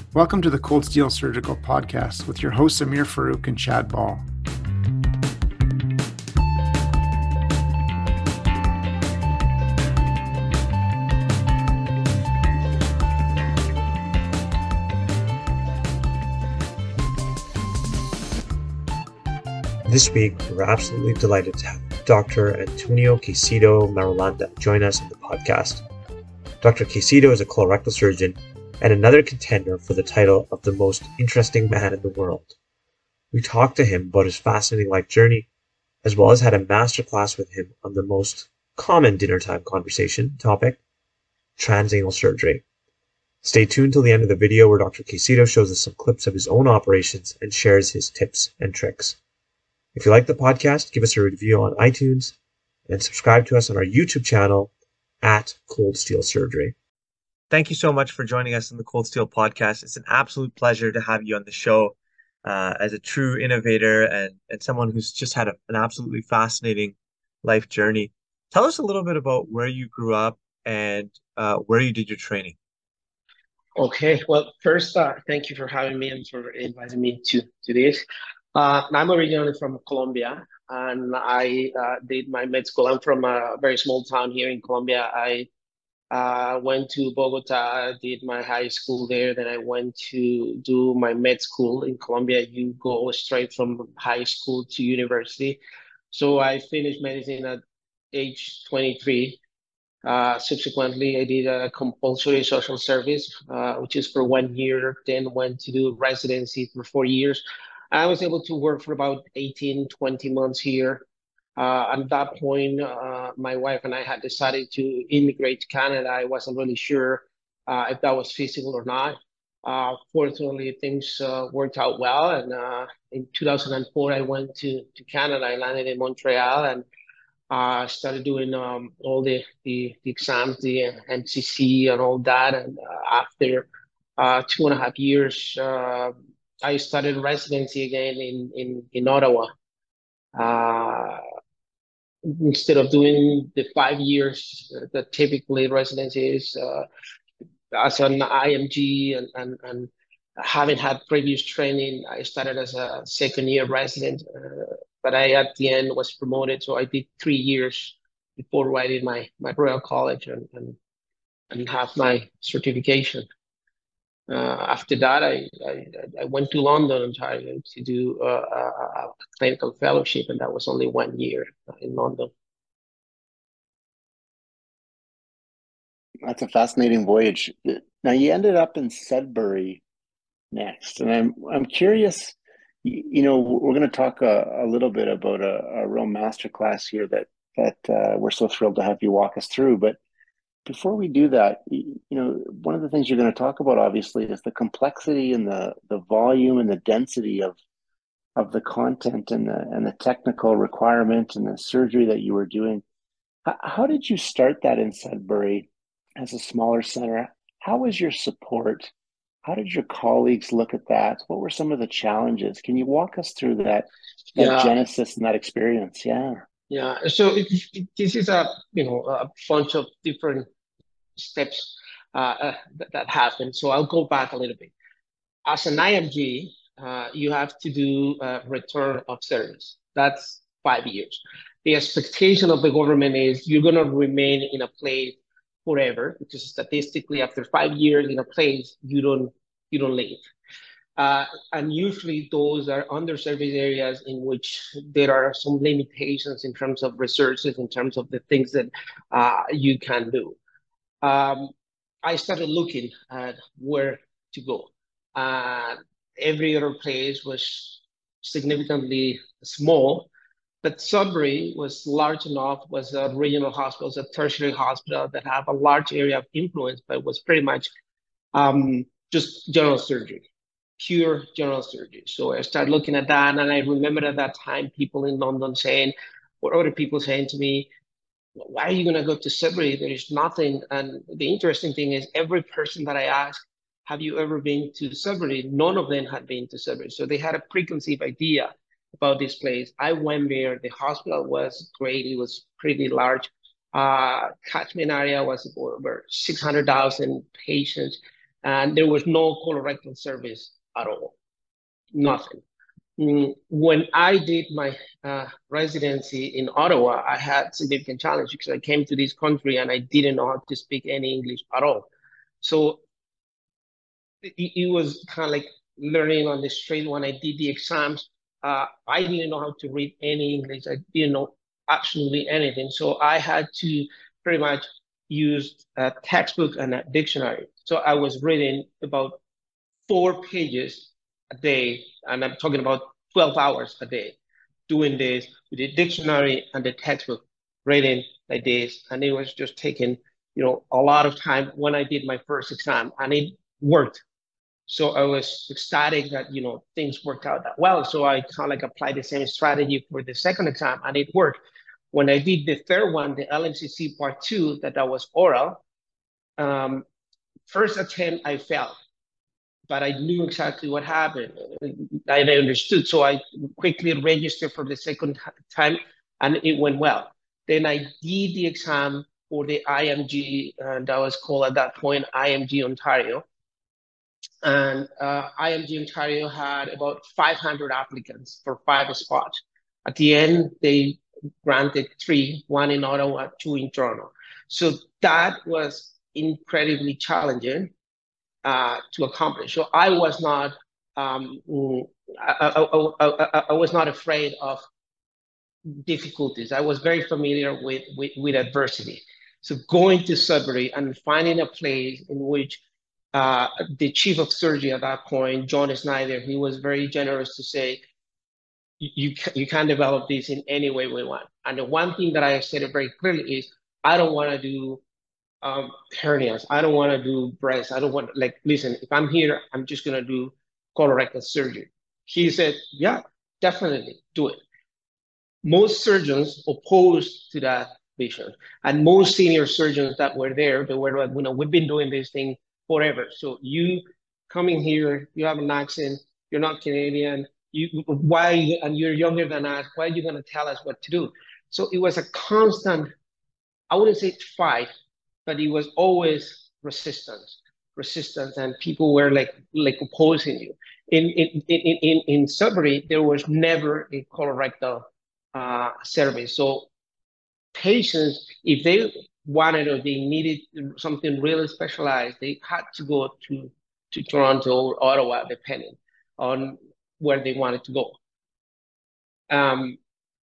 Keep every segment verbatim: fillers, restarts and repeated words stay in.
Welcome to the Cold Steel Surgical Podcast with your hosts Amir Farouk and Chad Ball. This week, we're absolutely delighted to have Doctor Antonio Caicedo Marulanda join us on the podcast. Doctor Caicedo is a colorectal surgeon and another contender for the title of the most interesting man in the world. We talked to him about his fascinating life journey, as well as had a masterclass with him on the most common dinner time conversation topic, transanal surgery. Stay tuned till the end of the video where Doctor Caicedo shows us some clips of his own operations and shares his tips and tricks. If you like the podcast, give us a review on iTunes and subscribe to us on our YouTube channel at Cold Steel Surgery. Thank you so much for joining us on the Cold Steel Podcast. It's an absolute pleasure to have you on the show uh, as a true innovator and, and someone who's just had a, an absolutely fascinating life journey. Tell us a little bit about where you grew up and uh, where you did your training. Okay, well, first, uh, thank you for having me and for inviting me to, to this. Uh, I'm originally from Colombia, and I uh, did my med school. I'm from a very small town here in Colombia. I uh, went to Bogota, did my high school there. Then I went to do my med school in Colombia. You go straight from high school to university. So I finished medicine at age twenty-three. Uh, subsequently, I did a compulsory social service, uh, which is for one year, then went to do residency for four years. I was able to work for about eighteen, twenty months here. Uh, at that point, uh, my wife and I had decided to immigrate to Canada. I wasn't really sure uh, if that was feasible or not. Uh, fortunately, things uh, worked out well. And uh, in two thousand four, I went to, to Canada. I landed in Montreal and I uh, started doing um, all the, the, the exams, the M C C and all that. And uh, after uh, two and a half years, uh, I started residency again in, in, in Ottawa. Uh, instead of doing the five years that typically residency is, uh, as an I M G and, and, and having had previous training, I started as a second year resident, uh, but I at the end was promoted. So I did three years before writing my, my Royal College and, and, and have my certification. Uh, after that, I, I, I went to London, Ontario to do uh, a, a clinical fellowship, and that was only one year in London. That's a fascinating voyage. Now you ended up in Sudbury next, and I'm I'm curious. You know, we're going to talk a, a little bit about a, a real masterclass here that that uh, we're so thrilled to have you walk us through. But before we do that, you know, one of the things you're going to talk about, obviously, is the complexity and the the volume and the density of of the content and the and the technical requirement and the surgery that you were doing. How, how did you start that in Sudbury as a smaller center? How was your support? How did your colleagues look at that? What were some of the challenges? Can you walk us through that, that Yeah. genesis and that experience? Yeah. Yeah. So it, it, this is a you know a bunch of different steps uh, uh, that, that happen. So I'll go back a little bit. As an I M G, uh, you have to do a return of service. That's five years. The expectation of the government is you're going to remain in a place forever, because statistically, after five years in a place, you don't you don't leave. Uh, and usually those are underserved areas in which there are some limitations in terms of resources, in terms of the things that uh, you can do. Um, I started looking at where to go. Uh, every other place was significantly small, but Sudbury was large enough, was a regional hospital, was a tertiary hospital that have a large area of influence, but was pretty much um, just general surgery, pure general surgery. So I started looking at that, and I remember at that time people in London saying, or other people saying to me, why are you going to go to Sudbury? There is nothing. And the interesting thing is every person that I asked, have you ever been to Sudbury? None of them had been to Sudbury. So they had a preconceived idea about this place. I went there. The hospital was great. It was pretty large. Uh, catchment area was over six hundred thousand patients. and there was no colorectal service at all, nothing. Mm, When I did my uh, residency in Ottawa, I had significant challenge because I came to this country and I didn't know how to speak any English at all. So it, it was kind of like learning on the street. When I did the exams, uh, I didn't know how to read any English. I didn't know absolutely anything. So I had to pretty much use a textbook and a dictionary. So I was reading about four pages a day, and I'm talking about twelve hours a day, doing this with the dictionary and the textbook, reading like this. And it was just taking, you know, a lot of time when I did my first exam, and it worked. So I was ecstatic that, you know, things worked out that well. So I kind of like applied the same strategy for the second exam, and it worked. When I did the third one, the L M C C part two, that that was oral, um, first attempt I failed, but I knew exactly what happened. I understood. So I quickly registered for the second time, and it went well. Then I did the exam for the I M G, and that was called at that point I M G Ontario. And uh, I M G Ontario had about five hundred applicants for five spots. At the end, they granted three, one in Ottawa, two in Toronto. So that was incredibly challenging uh, to accomplish. So I was not, um, I, I, I, I was not afraid of difficulties. I was very familiar with, with, with adversity. So going to Sudbury and finding a place in which uh, the chief of surgery at that point, John Snyder, he was very generous to say, you, you can develop this in any way we want. And the one thing that I said very clearly is, I don't want to do um, hernias. I don't want to do breast. I don't want, like, listen, if I'm here, I'm just going to do colorectal surgery. He said, yeah, definitely do it. Most surgeons opposed to that vision. And most senior surgeons that were there, they were like, you know, we've been doing this thing forever. So you coming here, you have an accent, you're not Canadian, you why, and you're younger than us, why are you going to tell us what to do? So it was a constant, I wouldn't say fight, but it was always resistance, resistance, and people were like like opposing you. In in in in, in Sudbury, there was never a colorectal uh, service. So patients, if they wanted or they needed something really specialized, they had to go to to Toronto or Ottawa, depending on where they wanted to go. Um,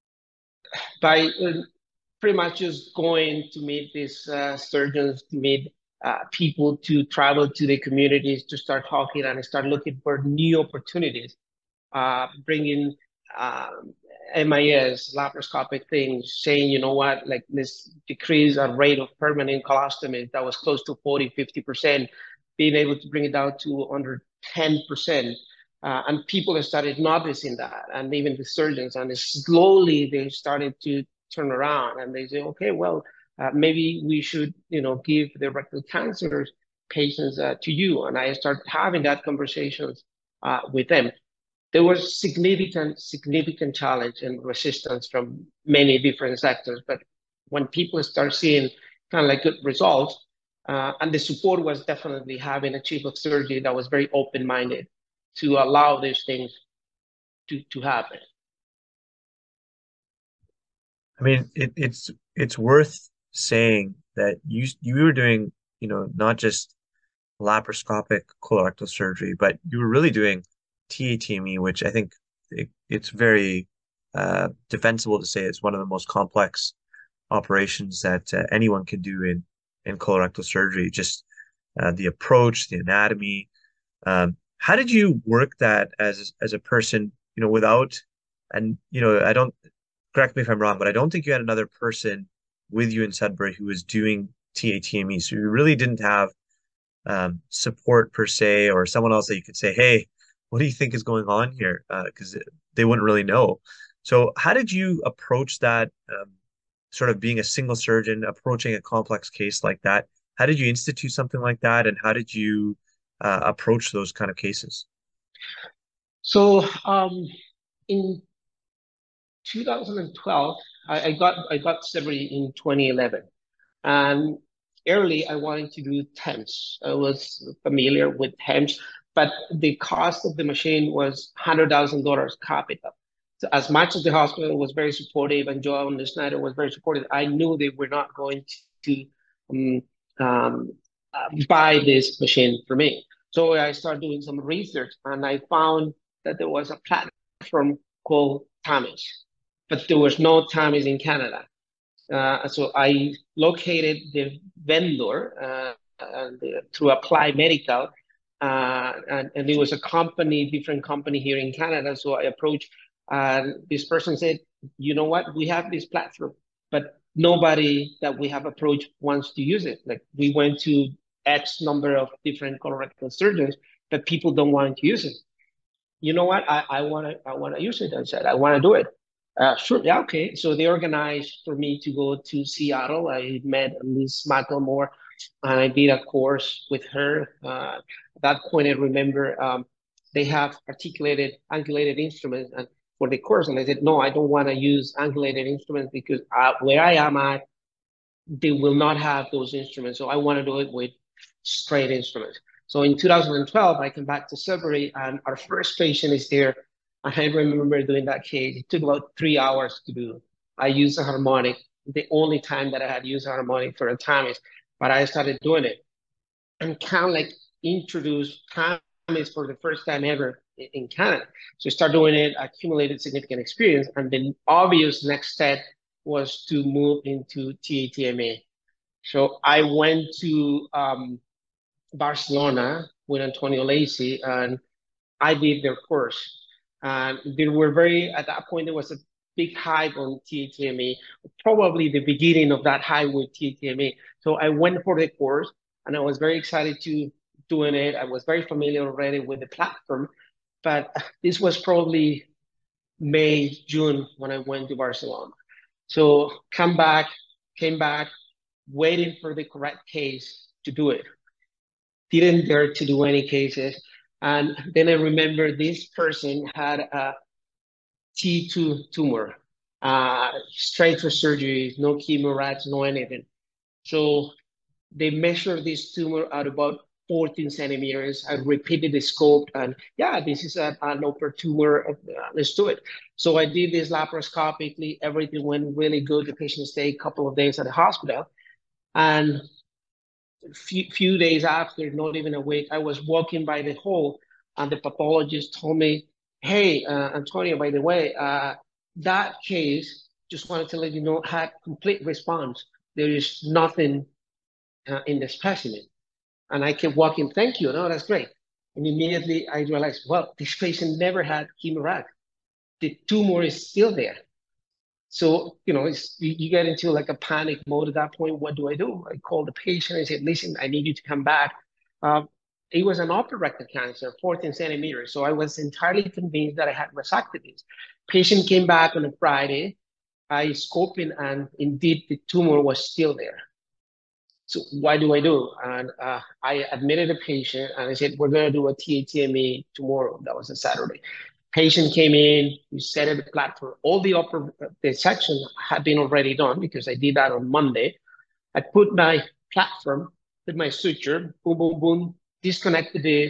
by uh, pretty much just going to meet these uh, surgeons, to meet uh, people, to travel to the communities, to start talking and start looking for new opportunities, uh, bringing um, M I S, laparoscopic things, saying, you know what, like let's decrease our rate of permanent colostomy that was close to forty, fifty percent, being able to bring it down to under ten percent. Uh, and people have started noticing that, and even the surgeons, and slowly they started to turn around and they say, okay, well, uh, maybe we should, you know, give the rectal cancer patients uh, to you. And I started having that conversations uh, with them. There was significant, significant challenge and resistance from many different sectors. But when people start seeing kind of like good results, uh, and the support was definitely having a chief of surgery that was very open-minded to allow these things to, to happen. I mean, it, it's it's worth saying that you you were doing, you know, not just laparoscopic colorectal surgery, but you were really doing T A T M E, which I think it, it's very uh, defensible to say it's one of the most complex operations that uh, anyone can do in in colorectal surgery. Just uh, the approach, the anatomy. Um, how did you work that as as a person, you know, without, and you know, I don't, correct me if I'm wrong, but I don't think you had another person with you in Sudbury who was doing T A T M E. So you really didn't have um, support per se, or someone else that you could say, hey, what do you think is going on here? Because uh, they wouldn't really know. So how did you approach that, um, sort of being a single surgeon, approaching a complex case like that? How did you institute something like that? And how did you uh, approach those kind of cases? So um, in two thousand twelve, I, I got I got Sudbury in twenty eleven, and early, I wanted to do TEMS. I was familiar with TEMS, but the cost of the machine was one hundred thousand dollars capital. So as much as the hospital was very supportive and Joe Schneider was very supportive, I knew they were not going to um, um, uh, buy this machine for me. So I started doing some research and I found that there was a platform called TAMIS, but there was no TAMIS in Canada. Uh, so I located the vendor uh, and, uh, through Apply Medical, uh, and, and it was a company, different company here in Canada. So I approached, and uh, this person said, you know what, we have this platform, but nobody that we have approached wants to use it. Like we went to X number of different colorectal surgeons, but people don't want to use it. You know what, I, I want to I wanna use it. I said, I want to do it. Uh, sure, yeah, okay. So they organized for me to go to Seattle. I met Liz McElmore and I did a course with her. Uh, at that point, I remember um, they have articulated, angulated instruments and for the course. And I said, no, I don't want to use angulated instruments because uh, where I am at, they will not have those instruments. So I want to do it with straight instruments. So in two thousand twelve, I came back to Sudbury and our first patient is there. I remember doing that case. It took about three hours to do. I used a harmonic, the only time that I had used a harmonic for a TAMIS, but I started doing it and kind of like introduced TAMIS for the first time ever in Canada. So I started doing it, accumulated significant experience, and the obvious next step was to move into T A T M A. So I went to um, Barcelona with Antonio Lacey and I did their course. And they were very, at that point, there was a big hype on T A T M A, probably the beginning of that hype with T A T M A. So I went for the course and I was very excited to doing it. I was very familiar already with the platform, but this was probably May, June when I went to Barcelona. So come back, came back, waiting for the correct case to do it. Didn't dare to do any cases. And then I remember this person had a T two tumor, uh, straight for surgery, no chemo rats, no anything. So they measured this tumor at about fourteen centimeters. I repeated the scope and yeah, this is a, an upper tumor, uh, let's do it. So I did this laparoscopically, everything went really good. The patient stayed a couple of days at the hospital. And Few, few days after, not even a week, I was walking by the hall and the pathologist told me, hey, uh, Antonio, by the way, uh, that case, just wanted to let you know, had complete response. There is nothing uh, in the specimen. And I kept walking, thank you, no, that's great. And immediately I realized, well, this patient never had chemorad. The tumor is still there. So, you know, it's, you get into like a panic mode at that point. What do I do? I called the patient and said, listen, I need you to come back. Um, it was an upper rectal cancer, fourteen centimeters. So I was entirely convinced that I had resected this. Patient came back on a Friday. I scoped in and indeed the tumor was still there. So what do I do? And uh, I admitted the patient and I said, we're going to do a T A T M A tomorrow. That was a Saturday. Patient came in, we set up the platform. All the upper the section had been already done because I did that on Monday. I put my platform with my suture, boom, boom, boom, disconnected this.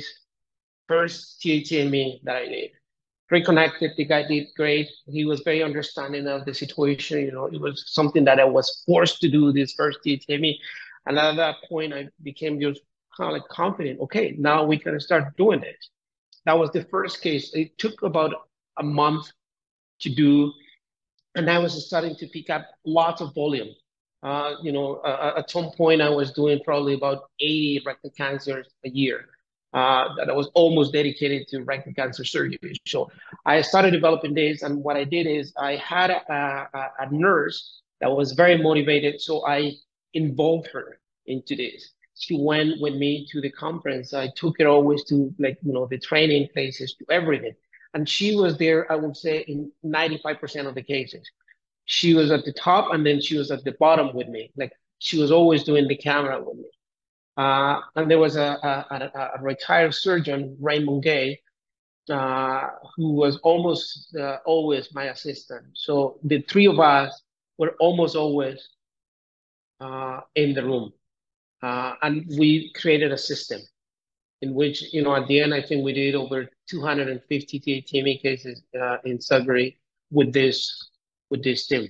First T A T M A that I did. Reconnected, the guy did great. He was very understanding of the situation. You know, it was something that I was forced to do this first T A T M A. And at that point, I became just kind of like confident. Okay, now we can start doing this. That was the first case. It took about a month to do, and I was starting to pick up lots of volume. Uh, you know, uh, at some point I was doing probably about eighty rectal cancers a year. Uh, that I was almost dedicated to rectal cancer surgery. So I started developing this, and what I did is I had a, a, a nurse that was very motivated, so I involved her into this. She went with me to the conference. I took her always to, like, you know, the training places, to everything. And she was there, I would say, in ninety-five percent of the cases. She was at the top and then she was at the bottom with me. Like, she was always doing the camera with me. Uh, and there was a, a, a retired surgeon, Raymond Gay, uh, who was almost uh, always my assistant. So the three of us were almost always uh, in the room. Uh, and we created a system in which, you know, at the end, I think we did over two hundred fifty T T M E cases uh, in Sudbury with this with this team.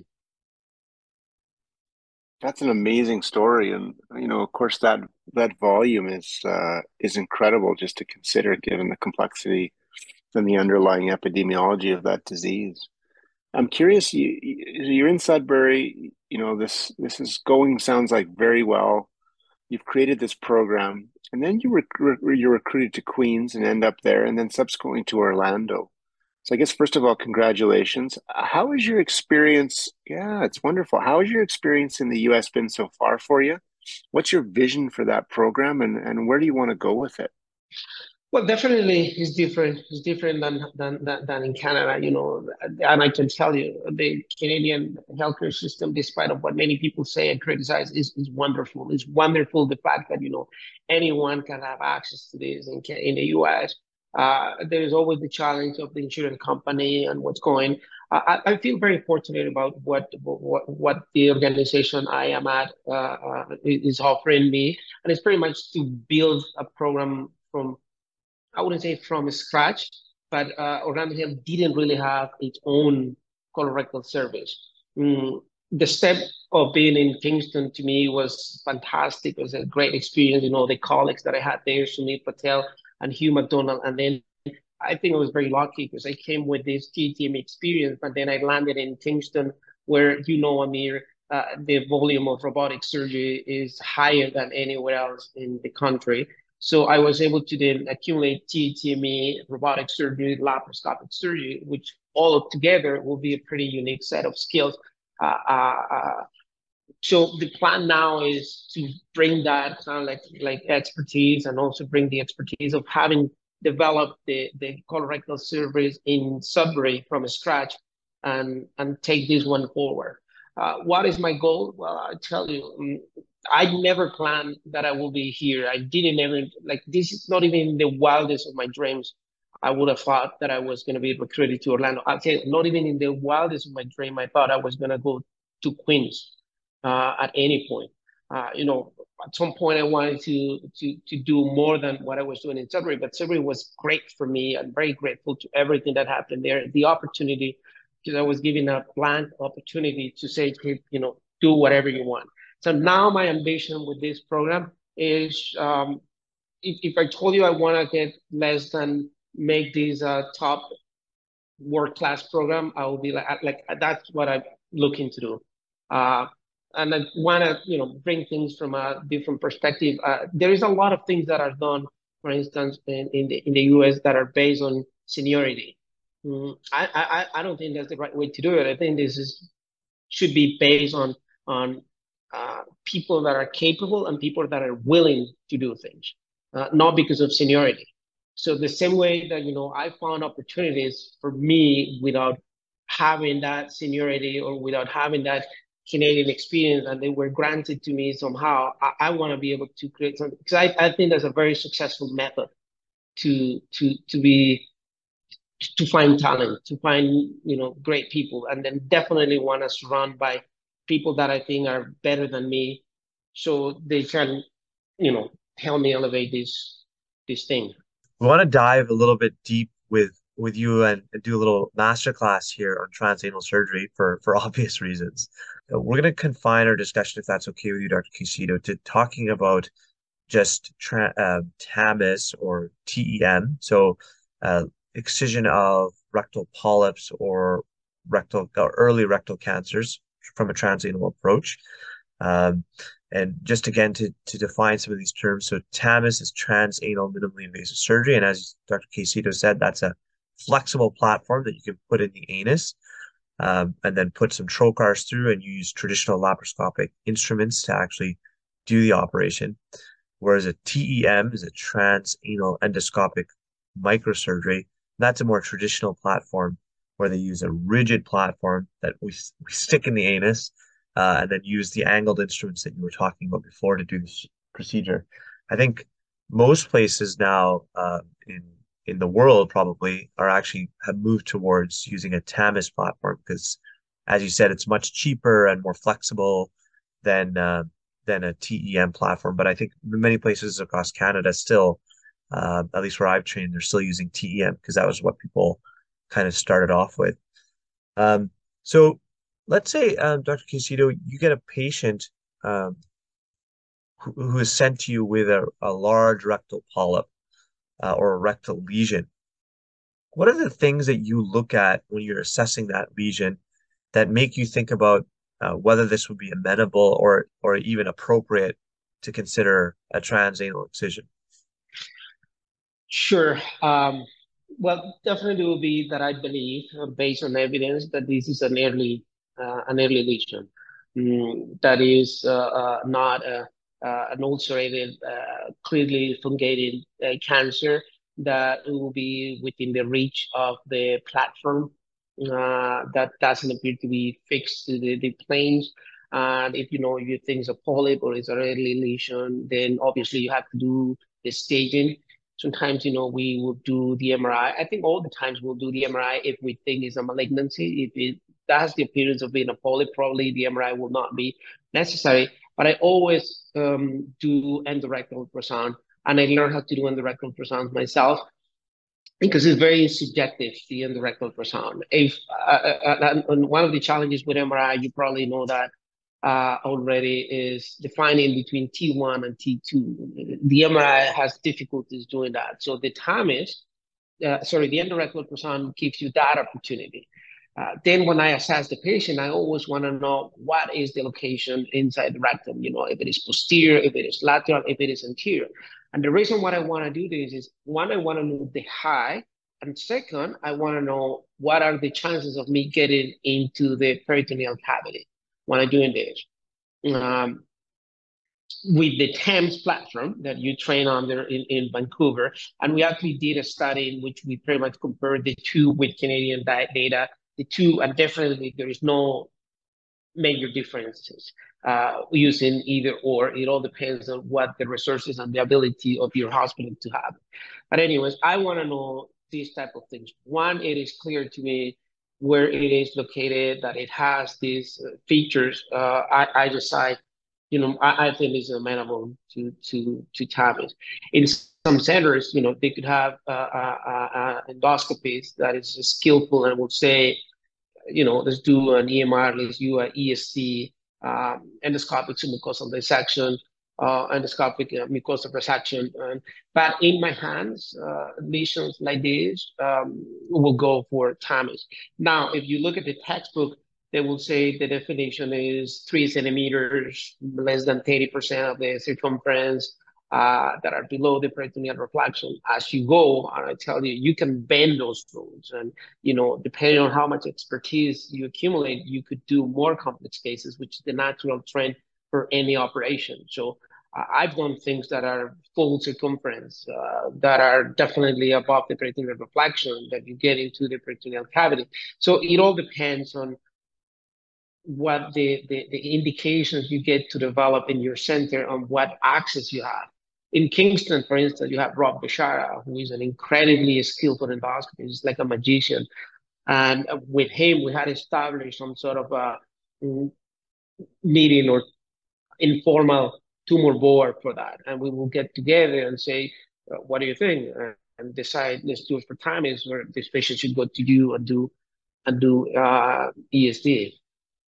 That's an amazing story, and you know, of course, that that volume is uh, is incredible just to consider, given the complexity and the underlying epidemiology of that disease. I'm curious. You, you're in Sudbury. You know, this this is going sounds like very well. You've created this program, and then you rec- you're recruited to Queens and end up there, and then subsequently to Orlando. So I guess first of all, congratulations. How has your experience? Yeah, it's wonderful. How has your experience in the U S been so far for you? What's your vision for that program, and, and where do you want to go with it? Well, definitely it's different. It's different than, than than than in Canada, you know. And I can tell you, the Canadian healthcare system, despite of what many people say and criticize, is, is wonderful. It's wonderful the fact that, you know, anyone can have access to this in in the U S. Uh, there is always the challenge of the insurance company and what's going. I, I feel very fortunate about what what what the organization I am at uh, uh, is offering me, and it's pretty much to build a program from, I wouldn't say from scratch, but uh, Orlando Health didn't really have its own colorectal service. Mm, the step of being in Kingston to me was fantastic. It was a great experience. You know, the colleagues that I had there, Sumit Patel and Hugh McDonald. And then I think I was very lucky because I came with this T T M experience, but then I landed in Kingston where, you know, Amir, uh, the volume of robotic surgery is higher than anywhere else in the country. So I was able to then accumulate T T M E, robotic surgery, laparoscopic surgery, which all together will be a pretty unique set of skills. Uh, uh, uh, so the plan now is to bring that kind of like like expertise, and also bring the expertise of having developed the, the colorectal service in Sudbury from scratch, and and take this one forward. Uh, what is my goal? Well, I tell you, um, I never planned that I will be here. I didn't ever, like, this is not even in the wildest of my dreams. I would have thought that I was going to be recruited to Orlando. I'll tell you, not even in the wildest of my dream, I thought I was going to go to Queens uh, at any point. Uh, you know, at some point I wanted to to to do more than what I was doing in Sudbury, but Sudbury was great for me. I'm very grateful to everything that happened there. The opportunity, because I was given a blank opportunity to say, hey, you know, do whatever you want. So now my ambition with this program is, um, if, if I told you I want to get less than make this a top world-class program, I will be like, like that's what I'm looking to do. Uh, and I want to, you know, bring things from a different perspective. Uh, there is a lot of things that are done, for instance, in, in, the, in the U S that are based on seniority. Mm, I, I, I don't think that's the right way to do it. I think this is should be based on on uh, people that are capable and people that are willing to do things, uh, not because of seniority. So the same way that, you know, I found opportunities for me without having that seniority or without having that Canadian experience, and they were granted to me somehow. I, I want to be able to create something, because I, I think that's a very successful method to to to be to find talent, to find, you know, great people, and then definitely want to surround by people that I think are better than me, so they can, you know, help me elevate this this thing. We want to dive a little bit deep with with you and, and do a little masterclass here on transanal surgery for for obvious reasons. Uh, We're going to confine our discussion, if that's okay with you, Doctor Quesido, to talking about just tra uh, T A M I S or T E M, so uh, excision of rectal polyps or rectal or early rectal cancers from a transanal approach. Um, and just again to, to define some of these terms, so T A M I S is transanal minimally invasive surgery, and as Doctor Quesido said, that's a flexible platform that you can put in the anus, um, and then put some trocars through and use traditional laparoscopic instruments to actually do the operation. Whereas a T E M is a transanal endoscopic microsurgery. That's a more traditional platform where they use a rigid platform that we, we stick in the anus, uh, and then use the angled instruments that you were talking about before to do this procedure. I think most places now uh, in in the world probably are actually have moved towards using a T A M I S platform because, as you said, it's much cheaper and more flexible than uh, than a T E M platform. But I think many places across Canada still, uh, at least where I've trained, they're still using T E M because that was what people kind of started off with. Um, so let's say, um, Doctor Caicedo, you get a patient um, who, who is sent to you with a, a large rectal polyp uh, or a rectal lesion. What are the things that you look at when you're assessing that lesion that make you think about uh, whether this would be amenable or or even appropriate to consider a transanal excision? Sure. Um, well, definitely will be that I believe, uh, based on evidence, that this is an early uh, an early lesion. Mm, that is uh, uh, not a, uh, an ulcerated, uh, clearly fungated uh, cancer that will be within the reach of the platform. Uh, that doesn't appear to be fixed to the, the planes. And if you know you think it's a polyp or it's an early lesion, then obviously you have to do the staging. Sometimes, you know, we will do the M R I. I I think all the times we'll do the M R I if we think it's a malignancy. If it has the appearance of being a polyp, probably the M R I will not be necessary. But I always um, do endorectal ultrasound, and I learned how to do endorectal ultrasound myself because it's very subjective, the endorectal ultrasound. If uh, uh, uh, one of the challenges with M R I, you probably know that uh, already, is defining between T one and T two. The M R I has difficulties doing that. So the TAMIS, uh, sorry, the endorectal ultrasound gives you that opportunity. Uh, then when I assess the patient, I always want to know what is the location inside the rectum, you know, if it is posterior, if it is lateral, if it is anterior. And the reason why I want to do this is, one, I want to know the height, and second, I want to know what are the chances of me getting into the peritoneal cavity when I'm doing this. Um, with the TAMS platform that you train under in, in Vancouver. And we actually did a study in which we pretty much compared the two with Canadian data, the two, and definitely there is no major differences uh, using either or. It all depends on what the resources and the ability of your hospital to have. But anyways, I want to know these type of things. One, it is clear to me where it is located, that it has these features. Uh, I, I decide, you know, I, I think it's amenable to to to TAMIS. In some centers, you know, they could have uh, uh, uh, endoscopies that is skillful and will say, you know, let's do an E M R, let's do an E S C, um, endoscopic submucosal dissection, uh, endoscopic uh, mucosal resection. And, but in my hands, uh, lesions like this um, will go for TAMIS. Now, if you look at the textbook, they will say the definition is three centimeters, less than thirty percent of the circumference, uh, that are below the peritoneal reflection. As you go, and I tell you, you can bend those rules. And, you know, depending on how much expertise you accumulate, you could do more complex cases, which is the natural trend for any operation. So uh, I've done things that are full circumference, uh, that are definitely above the peritoneal reflection, that you get into the peritoneal cavity. So it all depends on what the, the, the indications you get to develop in your center, on what access you have. In Kingston, for instance, you have Rob Bishara, who is an incredibly skillful endoscopist. He's like a magician. And with him, we had established some sort of a meeting or informal tumor board for that. And we will get together and say, uh, what do you think? And decide, let's do it for TAMIS, where this patient should go to you and do, and do uh, E S D.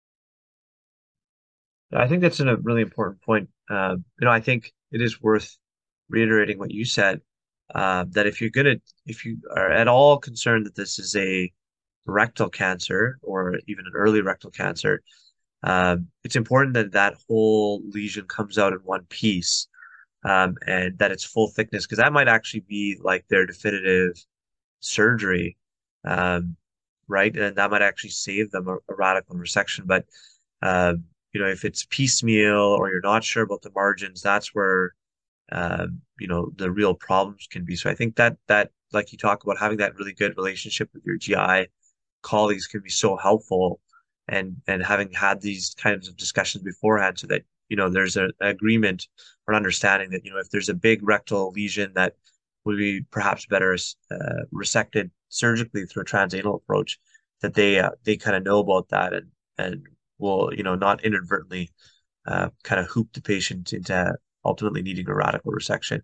I think that's a really important point. Uh, you know, I think it is worth reiterating what you said, uh, that if you're gonna, if you are at all concerned that this is a rectal cancer or even an early rectal cancer, um, it's important that that whole lesion comes out in one piece, um, and that it's full thickness, because that might actually be like their definitive surgery, um, right? And that might actually save them a, a radical resection. But um, you know, if it's piecemeal or you're not sure about the margins, that's where um, you know, the real problems can be. So I think that that like you talk about, having that really good relationship with your G I colleagues can be so helpful, and and having had these kinds of discussions beforehand, so that you know there's a, an agreement or an understanding that, you know, if there's a big rectal lesion that would be perhaps better uh, resected surgically through a transanal approach, that they uh, they kind of know about that, and and will, you know, not inadvertently uh, kind of hoop the patient into ultimately needing a radical resection.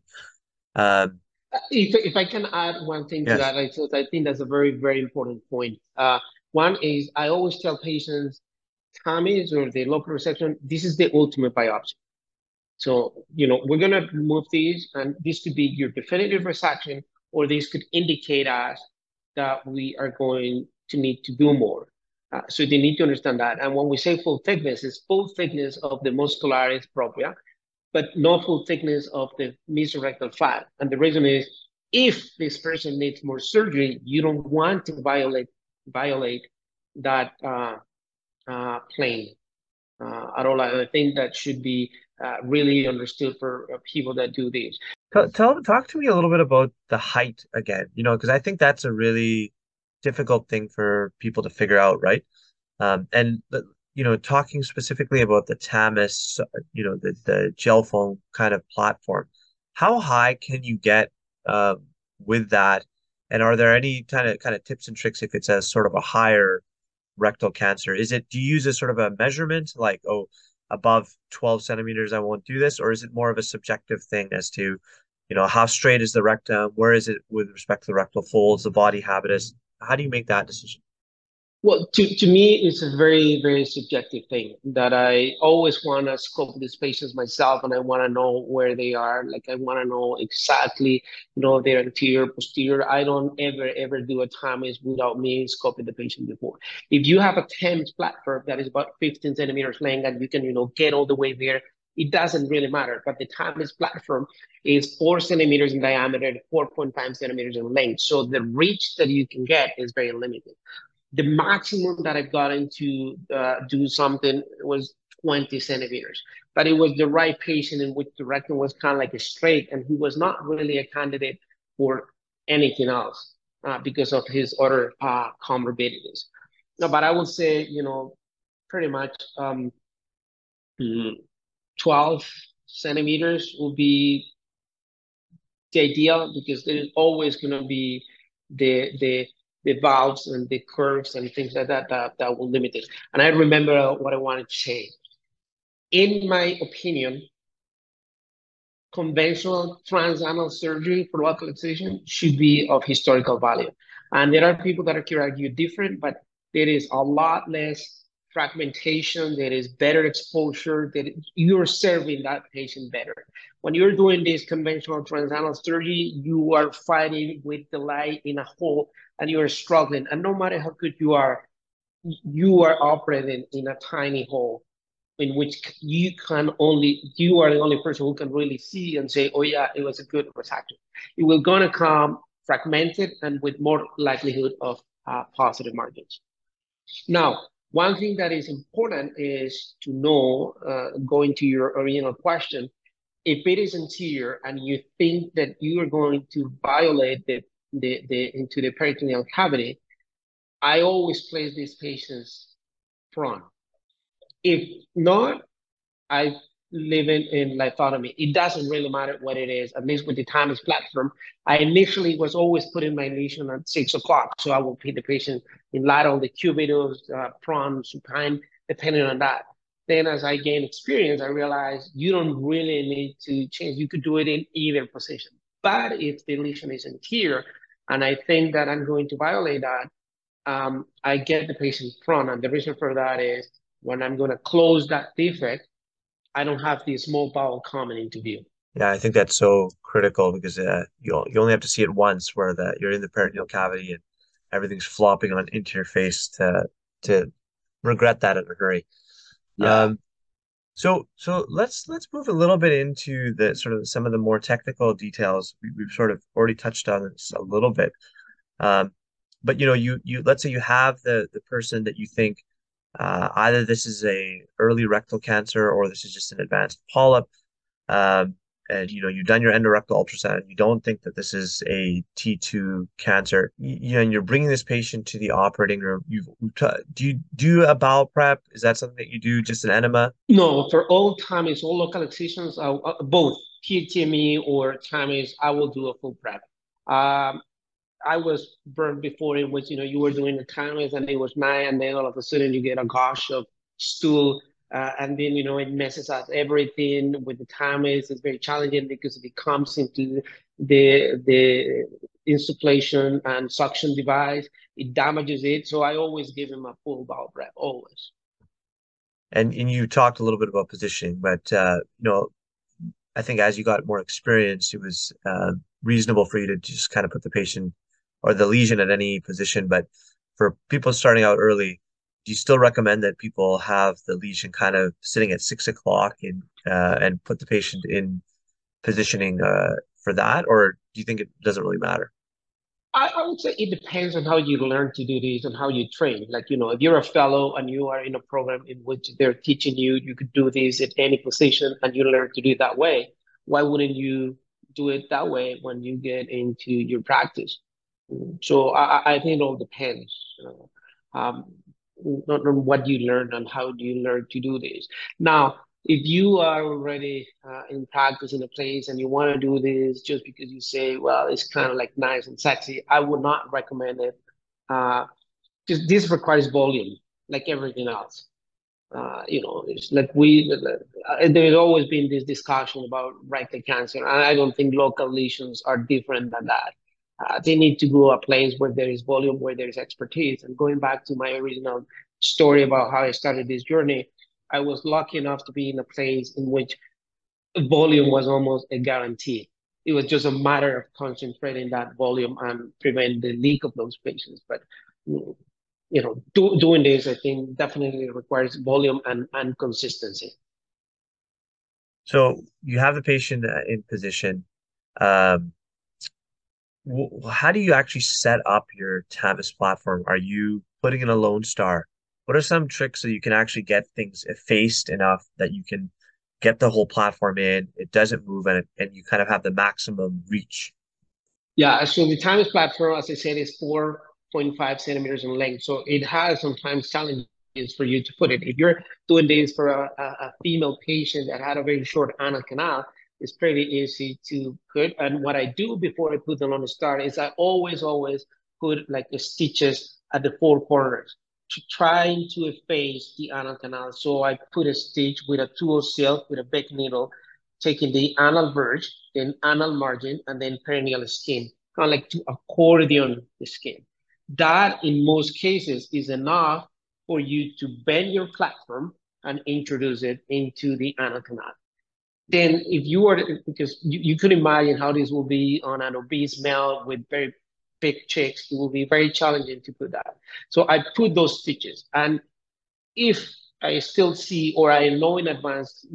Um, If, if I can add one thing to yes. that, I, I think that's a very, very important point. Uh, one is I always tell patients, T A M Is or the local resection, this is the ultimate biopsy. So, you know, we're going to move these, and this could be your definitive resection, or this could indicate us that we are going to need to do more. Uh, so they need to understand that. And when we say full thickness, it's full thickness of the muscularis propria, but not full thickness of the mesorectal fat. And the reason is, if this person needs more surgery, you don't want to violate violate that uh, uh, plane uh, at all. And I think that should be uh, really understood for uh, people that do this. Tell, tell talk to me a little bit about the height again, you know, because I think that's a really difficult thing for people to figure out, right? Um, and the- you know, talking specifically about the T A M I S, you know, the the gel foam kind of platform, how high can you get um, with that? And are there any kind of kind of tips and tricks if it's a sort of a higher rectal cancer? Is it, do you use a sort of a measurement like, oh, above twelve centimeters, I won't do this? Or is it more of a subjective thing as to, you know, how straight is the rectum? Where is it with respect to the rectal folds, the body habitus? How do you make that decision? Well, to, to me, it's a very, very subjective thing that I always want to scope these patients myself, and I want to know where they are. Like, I want to know exactly, you know, their anterior, posterior. I don't ever, ever do a T A M I S without me scoping the patient before. If you have a T A M I S platform that is about fifteen centimeters length and you can, you know, get all the way there, it doesn't really matter. But the T A M I S platform is four centimeters in diameter, four point five centimeters in length. So the reach that you can get is very limited. The maximum that I've gotten to uh, do something was twenty centimeters, but it was the right patient in which the rectum was kind of like a straight, and he was not really a candidate for anything else uh, because of his other uh, comorbidities. No, but I would say, you know, pretty much um, twelve centimeters will be the ideal, because there is always going to be the the the valves and the curves and things like that that, that will limit it. And I remember what I wanted to say. In my opinion, conventional transanal surgery for local excision should be of historical value. And there are people that are argue different, but there is a lot less fragmentation, there is better exposure, that you're serving that patient better. When you're doing this conventional transanal surgery, you are fighting with the light in a hole and you're struggling. And no matter how good you are, you are operating in a tiny hole in which you can only, you are the only person who can really see and say, oh yeah, it was a good resection. It will gonna come fragmented and with more likelihood of uh, positive margins. Now, one thing that is important is to know, uh, going to your original question, if it is anterior and you think that you are going to violate the, the, the into the peritoneal cavity, I always place these patients front. If not, I live in, in lithotomy. It doesn't really matter what it is, at least with the T A M I S platform. I initially was always putting my lesion at six o'clock. So I will put the patient in lateral, the cubitus, uh, prone, supine, depending on that. Then as I gain experience, I realized you don't really need to change. You could do it in either position. But if the lesion is anterior, and I think that I'm going to violate that, um, I get the patient prone. And the reason for that is when I'm going to close that defect, I don't have the small bowel coming into view. Yeah, I think that's so critical because uh, you you only have to see it once where that you're in the peritoneal cavity and everything's flopping on into your face to to regret that in a hurry. Yeah. Um, so so let's let's move a little bit into the sort of some of the more technical details. We, we've sort of already touched on this a little bit. Um, but you know, you you let's say you have the the person that you think uh, either this is a early rectal cancer or this is just an advanced polyp. Um, and you know you've done your endorectal ultrasound, you don't think that this is a T two cancer, you, you know, and you're bringing this patient to the operating room. You've do you do a bowel prep? Is that something that you do, just an enema? No, for all T A M Is, all local excisions, uh, uh, both P T M E or T A M Is, I will do a full prep. Um, I was burned before, in which, you know, you were doing the T A M Is and it was nine, and then all of a sudden you get a gush of stool Uh, and then, you know, it messes up everything with the timers. It's very challenging because if it comes into the the insufflation and suction device, it damages it. So I always give him a full valve rep, always. And and you talked a little bit about positioning, but uh, you know, I think as you got more experience, it was uh, reasonable for you to just kind of put the patient or the lesion at any position. But for people starting out early, do you still recommend that people have the lesion kind of sitting at six o'clock and uh, and put the patient in positioning uh, for that, or do you think it doesn't really matter? I, I would say it depends on how you learn to do this and how you train. Like, you know, if you're a fellow and you are in a program in which they're teaching you, you could do this at any position and you learn to do it that way, why wouldn't you do it that way when you get into your practice? So I, I think it all depends, uh, um, not on what you learn and how do you learn to do this. Now, if you are already uh, in practice in a place and you want to do this just because you say, well, it's kind of like nice and sexy, I would not recommend it. Uh, because this requires volume, like everything else. Uh, you know, it's like we, uh, there's always been this discussion about rectal cancer, and I don't think local lesions are different than that. Uh, they need to go a place where there is volume, where there is expertise. And going back to my original story about how I started this journey, I was lucky enough to be in a place in which volume was almost a guarantee. It was just a matter of concentrating that volume and prevent the leak of those patients. But you know, do, doing this, I think, definitely requires volume and, and consistency. So you have the patient uh, in position. Um, how do you actually set up your TAMIS platform? Are you putting in a Lone Star? What are some tricks so you can actually get things effaced enough that you can get the whole platform in, it doesn't move, and, it, and you kind of have the maximum reach? Yeah, so the TAMIS platform, as I said, is four point five centimeters in length. So it has sometimes challenges for you to put it. If you're doing this for a, a female patient that had a very short anal canal, it's pretty easy to put. And what I do before I put them on the start is I always, always put like the stitches at the four corners, to trying to efface the anal canal. So I put a stitch with a tool silk with a big needle, taking the anal verge, then anal margin, and then perineal skin, kind of like to accordion the skin. That, in most cases, is enough for you to bend your platform and introduce it into the anal canal. Then if you are, because you, you could imagine how this will be on an obese male with very big chicks, it will be very challenging to put that. So I put those stitches. And if I still see, or I know in advance,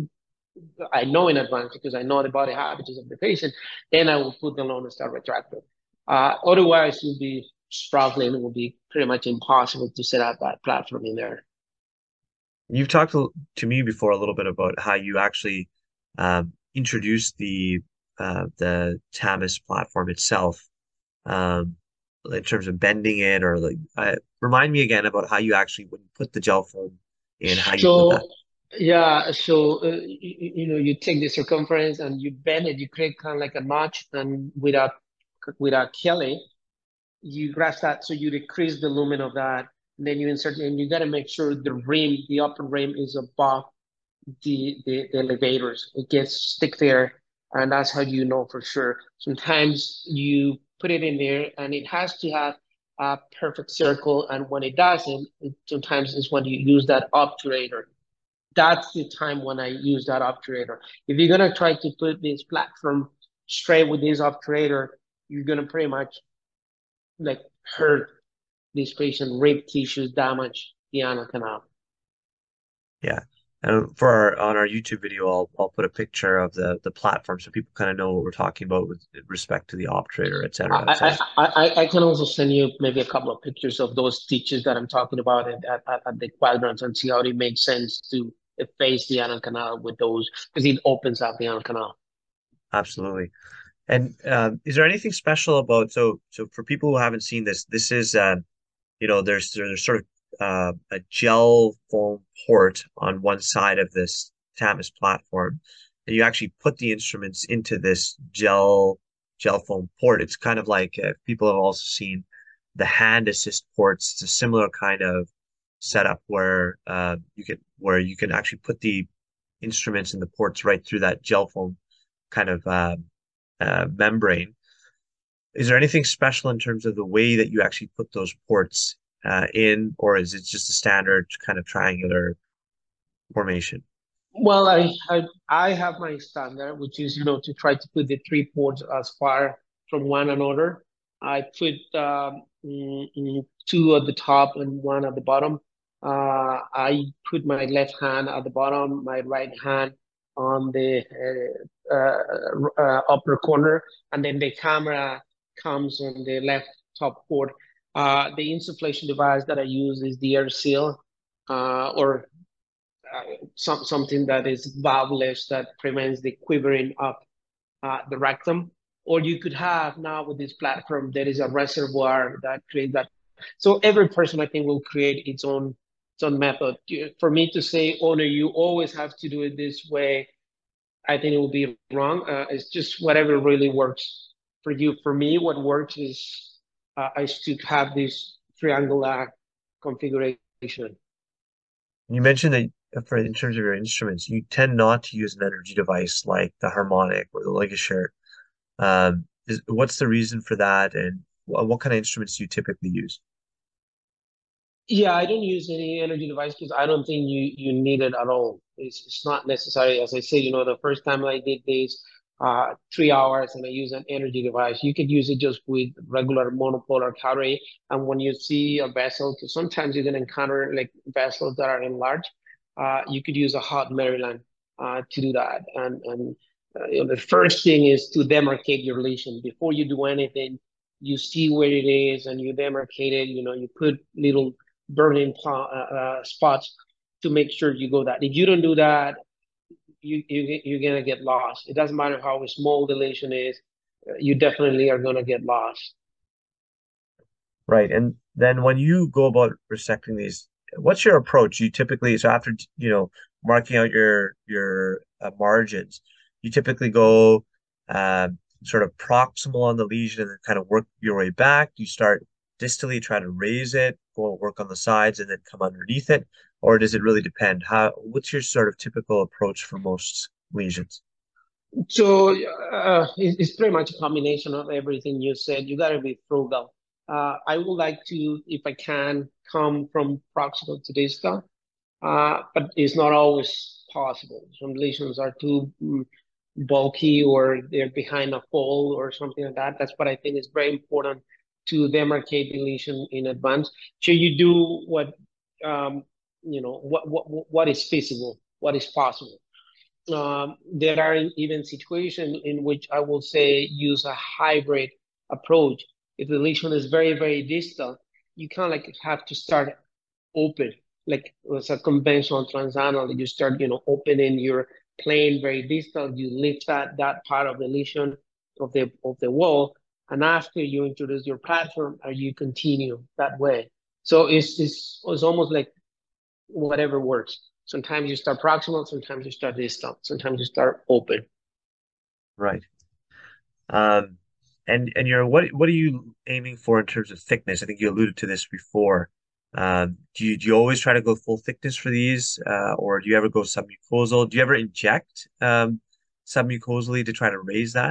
I know in advance because I know the body habits of the patient, then I will put the Lone Star retractor. Uh, otherwise, you'll be struggling. It will be pretty much impossible to set up that platform in there. You've talked to me before a little bit about how you actually um, introduced the uh, the TAMIS platform itself, um, in terms of bending it, or like, uh, remind me again about how you actually when you put the gel foam in, how you put that. So, yeah, so uh, you, you know, you take the circumference and you bend it. You create kind of like a notch, and without without killing, you grasp that, so you decrease the lumen of that. And then you insert it, and you got to make sure the rim, the upper rim, is above the, the the elevators. It gets stick there, and that's how you know for sure. Sometimes you put it in there, and it has to have a perfect circle, and when it doesn't, it, sometimes it's when you use that obturator. That's the time when I use that obturator. If you're gonna try to put this platform straight with this obturator, you're gonna pretty much like hurt this patient, rib tissues, damage the anal canal. Yeah. And for our on our YouTube video, I'll I'll put a picture of the the platform so people kind of know what we're talking about with respect to the obturator, et cetera. I, So I, I, I can also send you maybe a couple of pictures of those stitches that I'm talking about at, at, at the quadrants, and see how it makes sense to efface the anal canal with those, because it opens up the anal canal. absolutely. And um, is there anything special about so so for people who haven't seen this, this is uh, you know, there's there's sort of uh, a gel foam port on one side of this TAMIS platform, and you actually put the instruments into this gel gel foam port. It's kind of like uh, people have also seen the hand assist ports. It's a similar kind of setup where uh, you can where you can actually put the instruments and the ports right through that gel foam kind of uh, uh, membrane. Is there anything special in terms of the way that you actually put those ports uh, in, or is it just a standard kind of triangular formation? Well, I, I I have my standard, which is, you know, to try to put the three ports as far from one another. I put um, mm, mm, two at the top and one at the bottom. Uh, I put my left hand at the bottom, my right hand on the uh, uh, uh, upper corner, and then the camera comes on the left top port. Uh, the insufflation device that I use is the air seal, uh, or uh, some, something that is valveless that prevents the quivering of uh, the rectum. Or you could have now with this platform, there is a reservoir that creates that. So every person, I think, will create its own its own method. For me to say, oh no, you always have to do it this way, I think it will be wrong. Uh, it's just whatever really works for you. For me, what works is uh, I should have this triangular configuration. You mentioned that for in terms of your instruments, you tend not to use an energy device like the harmonic or the Ligashare. Um, is, what's the reason for that, and what, what kind of instruments do you typically use? Yeah, I don't use any energy device because I don't think you you need it at all. It's it's not necessary. As I say, you know, the first time I did this, uh, three hours and I use an energy device. You could use it just with regular monopolar cautery. And when you see a vessel, because sometimes you're gonna encounter like vessels that are enlarged, uh, you could use a hot Maryland uh, to do that. And and uh, you know, the first thing is to demarcate your lesion before you do anything. You see where it is and you demarcate it. You know, you put little burning uh, uh, spots to make sure you go that. If you don't do that, you, you you're gonna get lost. It doesn't matter how small the lesion is, you definitely are gonna get lost. Right. And then when you go about resecting these, what's your approach? You typically, so after, you know, marking out your your uh, margins, you typically go uh, sort of proximal on the lesion and then kind of work your way back. You start distally, try to raise it, go work on the sides and then come underneath it, or does it really depend? How, what's your sort of typical approach for most lesions? So uh, it's pretty much a combination of everything you said. You got to be frugal. Uh, I would like to, if I can, come from proximal to distal, uh, but it's not always possible. Some lesions are too mm, bulky or they're behind a fold or something like that. That's what I think is very important to demarcate the lesion in advance. So you do what, um, you know, what, what, what is feasible, what is possible. Um, there are even situations in which I will say use a hybrid approach. If the lesion is very, very distal, you kind of like have to start open, like it's a conventional transanal. You start, you know, opening your plane very distal. You lift that that part of the lesion of the of the wall, and after you introduce your platform, or you continue that way. So it's it's, it's almost like whatever works. Sometimes you start proximal, sometimes you start distal, sometimes you start open. Right. Um, and and you're what what are you aiming for in terms of thickness? I think you alluded to this before. Um, do you do you always try to go full thickness for these, uh, or do you ever go submucosal? Do you ever inject um, submucosally to try to raise that?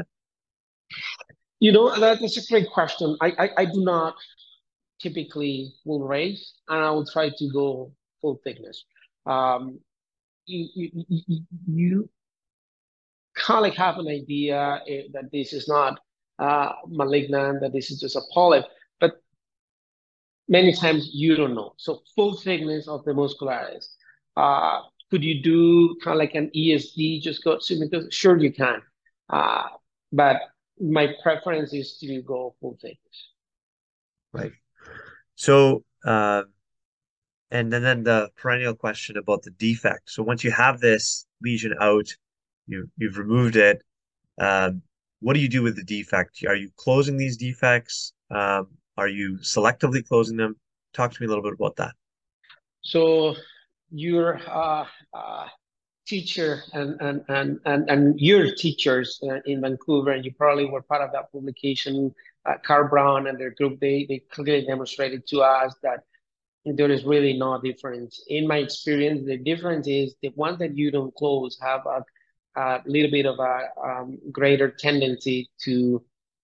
You know, that is a great question. I, I, I do not typically will raise, and I will try to go full thickness. Um, you, you, you, you kind of like have an idea uh, that this is not uh, malignant, that this is just a polyp, but many times you don't know. So full thickness of the muscularis. Uh, could you do kind of like an E S D, just go submucosal? Sure, you can. Uh, but my preference is to go full thickness. Right. So, uh, and then, then the perennial question about the defect. So once you have this lesion out, you you've removed it. Um, what do you do with the defect? Are you closing these defects? Um, are you selectively closing them? Talk to me a little bit about that. So your uh, uh, teacher and, and, and, and, and your teachers uh, in Vancouver, and you probably were part of that publication, uh, Carl Brown and their group, they, they clearly demonstrated to us that there is really no difference. In my experience, the difference is the ones that you don't close have a, a little bit of a um, greater tendency to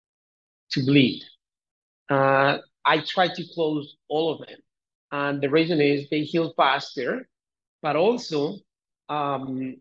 to bleed. Uh, I try to close all of them, and the reason is they heal faster, but also um,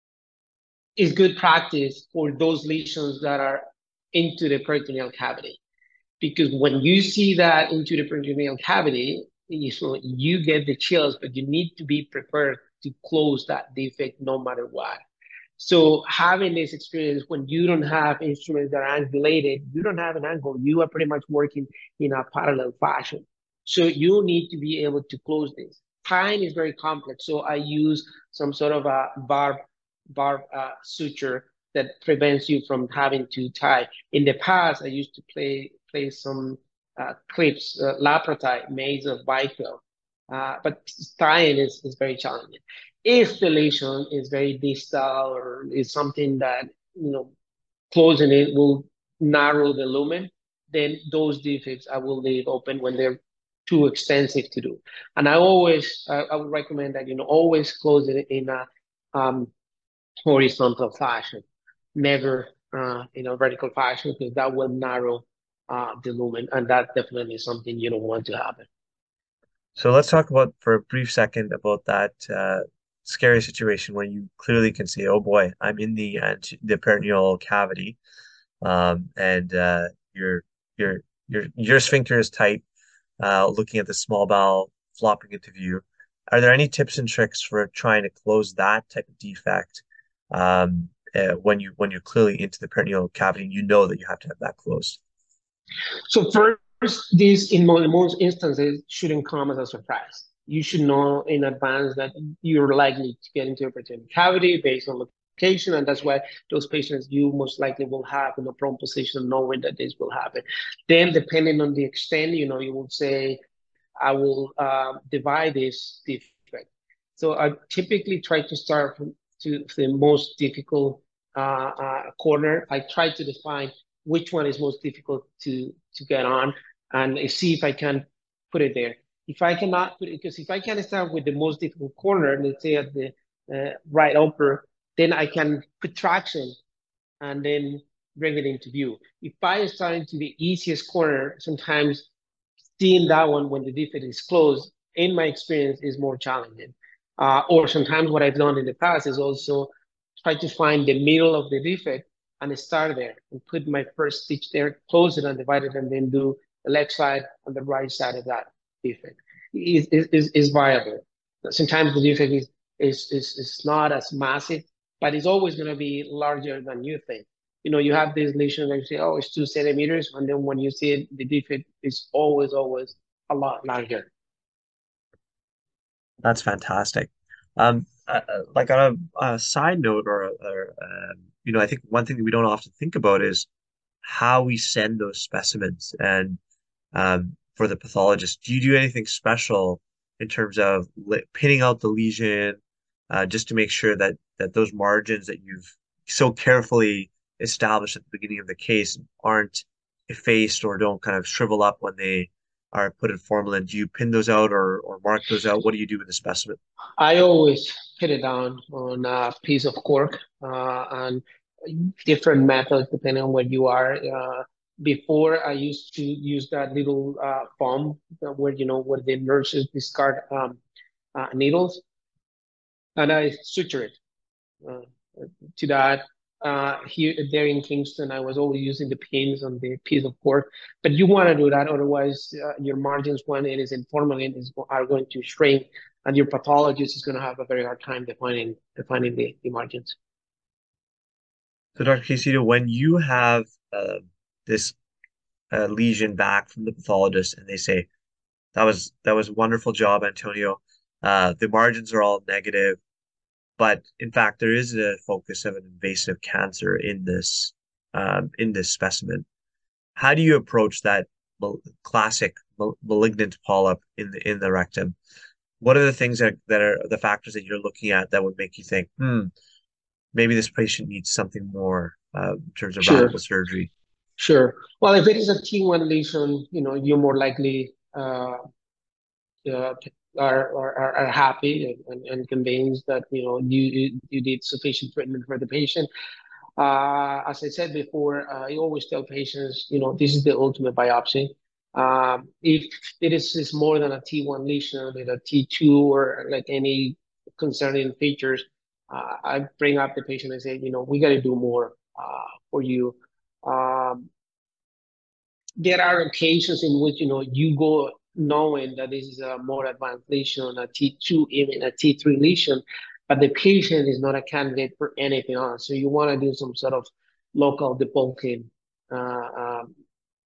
it's good practice for those lesions that are into the peritoneal cavity. Because when you see that into the peritoneal cavity, so you get the chills, but you need to be prepared to close that defect no matter what. So having this experience when you don't have instruments that are angulated, you don't have an angle, you are pretty much working in a parallel fashion. So you need to be able to close this. Tying is very complex. So I use some sort of a barb, barb uh, suture that prevents you from having to tie. In the past, I used to play, play some uh, clips, uh, Laprotype made of bifill. Uh, but tying is, is very challenging. If the lesion is very distal or is something that, you know, closing it will narrow the lumen, then those defects I will leave open when they're too extensive to do. And I always, I, I would recommend that, you know, always close it in a um, horizontal fashion, never uh, in a vertical fashion, because that will narrow uh, the lumen. And that definitely is something you don't want to happen. So let's talk about for a brief second about that uh, scary situation where you clearly can say, "Oh boy, I'm in the uh, the peritoneal cavity, um, and uh, your your your your sphincter is tight, uh, looking at the small bowel flopping into view." Are there any tips and tricks for trying to close that type of defect um, uh, when you when you're clearly into the peritoneal cavity? You know that you have to have that closed. So first, this in most instances shouldn't come as a surprise. You should know in advance that you're likely to get into a peritoneal cavity based on location, and that's why those patients you most likely will have in a prone position knowing that this will happen. Then depending on the extent, you know, you will say, I will uh, divide this defect. So I typically try to start from to the most difficult uh, uh, corner. I try to define which one is most difficult to, to get on and see if I can put it there. If I cannot put it, because if I can start with the most difficult corner, let's say at the uh, right upper, then I can put traction and then bring it into view. If I start into the easiest corner, sometimes seeing that one when the defect is closed, in my experience, is more challenging. Uh, or sometimes what I've done in the past is also try to find the middle of the defect and start there and put my first stitch there, close it and divide it, and then do the left side and the right side of that defect. Is is is viable. Sometimes the defect is is is, is not as massive, but it's always going to be larger than you think. You know, you have this lesion that you say, oh, it's two centimeters, and then when you see it, the defect is always, always a lot larger. That's fantastic. Um, uh, like on a, a side note, or, or um, you know, I think one thing that we don't often think about is how we send those specimens. And um, for the pathologist, do you do anything special in terms of li- pinning out the lesion, uh, just to make sure that that those margins that you've so carefully established at the beginning of the case aren't effaced or don't kind of shrivel up when they are put in formalin? Do you pin those out or, or mark those out? What do you do with the specimen? I always put it down on a piece of cork uh, and different methods depending on where you are. Uh, before I used to use that little uh, foam where, you know, where the nurses discard um, uh, needles, and I suture it uh, to that. Uh, here, there in Kingston, I was always using the pins on the piece of cork, but you want to do that, otherwise uh, your margins when it is in formalin is are going to shrink, and your pathologist is going to have a very hard time defining defining the, the margins. So, Doctor Caicedo, when you have uh, this uh, lesion back from the pathologist and they say, that was that was a wonderful job, Antonio. Uh, the margins are all negative, but in fact, there is a focus of an invasive cancer in this um, in this specimen. How do you approach that mal classic mal malignant polyp in the in the rectum? What are the things that that are the factors that you're looking at that would make you think, hmm, maybe this patient needs something more uh, in terms of Sure. radical surgery? Sure. Well, if it is a T one lesion, you know, you're more likely uh, uh, are, are are happy and, and convinced that you know you you did sufficient treatment for the patient. Uh, as I said before, uh, I always tell patients, you know, this is the ultimate biopsy. Um, if it is, is more than a T one lesion, with a T two or like any concerning features, uh, I bring up the patient and say, you know, we got to do more uh, for you. Um, there are occasions in which, you know, you go knowing that this is a more advanced lesion, a T two, even a T three lesion, but the patient is not a candidate for anything else. So you want to do some sort of local debulking. Uh, um,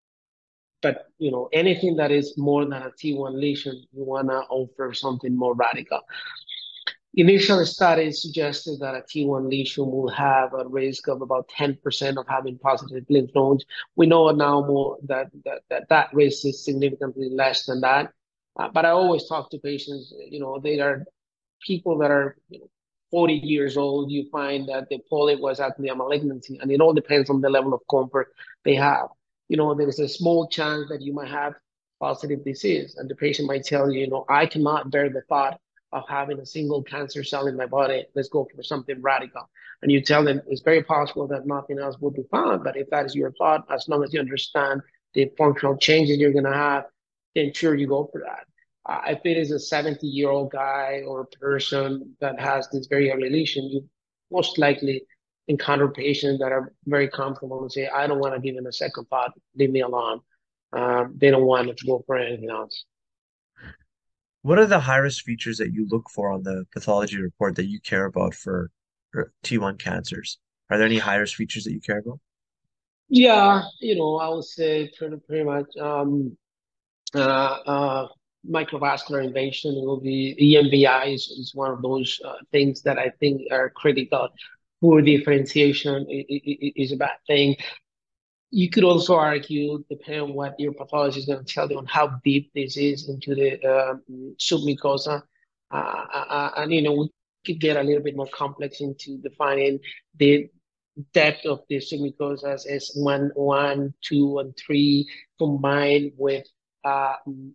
but you know, anything that is more than a T one lesion, you want to offer something more radical. Initial studies suggested that a T one lesion will have a risk of about ten percent of having positive lymph nodes. We know now more that that, that, that risk is significantly less than that. Uh, but I always talk to patients, you know, they are people that are you know, forty years old. You find that the polyp was actually a malignancy, and it all depends on the level of comfort they have. You know, there is a small chance that you might have positive disease, and the patient might tell you, you know, I cannot bear the thought of having a single cancer cell in my body. Let's go for something radical. And you tell them it's very possible that nothing else will be found, but if that is your thought, as long as you understand the functional changes you're going to have, then sure, you go for that. Uh, if it is a seventy year old guy or person that has this very early lesion, you most likely encounter patients that are very comfortable and say, I don't want to give it a second thought, leave me alone. Um, they don't want to go for anything else. What are the high-risk features that you look for on the pathology report that you care about for, for T one cancers? Are there any high-risk features that you care about? Yeah, you know, I would say pretty, pretty much um, uh, uh, microvascular invasion. It will be E M V I is, is one of those uh, things that I think are critical. Poor differentiation is a bad thing. You could also argue, depending on what your pathologist is going to tell you, on how deep this is into the um, submucosa. Uh, uh, and, you know, we could get a little bit more complex into defining the depth of the submucosas as one, one, two, and three combined with uh,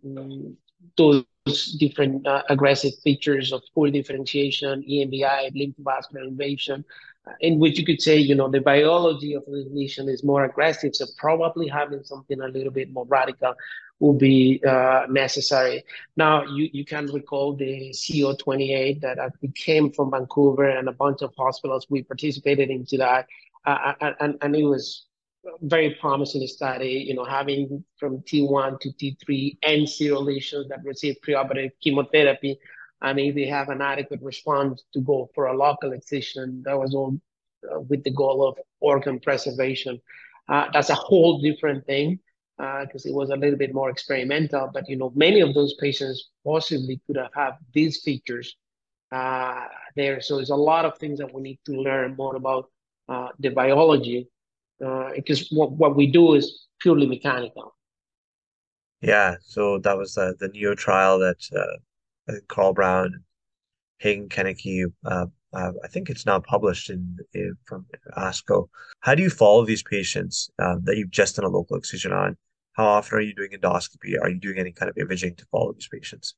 those different uh, aggressive features of poor differentiation, E M V I, lymphovascular invasion, uh, in which you could say, you know, the biology of the lesion is more aggressive, so probably having something a little bit more radical will be uh, necessary. Now, you, you can recall the C O twenty-eight that actually came from Vancouver, and a bunch of hospitals, we participated into that, uh, and, and it was very promising study, you know, having from T one to T three and zero lesions that receive preoperative chemotherapy. And if they have an adequate response to go for a local excision, that was all uh, with the goal of organ preservation. Uh, that's a whole different thing because uh, it was a little bit more experimental, but, you know, many of those patients possibly could have had these features uh, there. So there's a lot of things that we need to learn more about uh, the biology uh, because what, what we do is purely mechanical. Yeah, so that was uh, the NEO trial that uh, I think Carl Brown, Hagen Kennecke, uh, uh, I think it's now published in, in from ASCO. How do you follow these patients uh, that you've just done a local excision on? How often are you doing endoscopy? Are you doing any kind of imaging to follow these patients?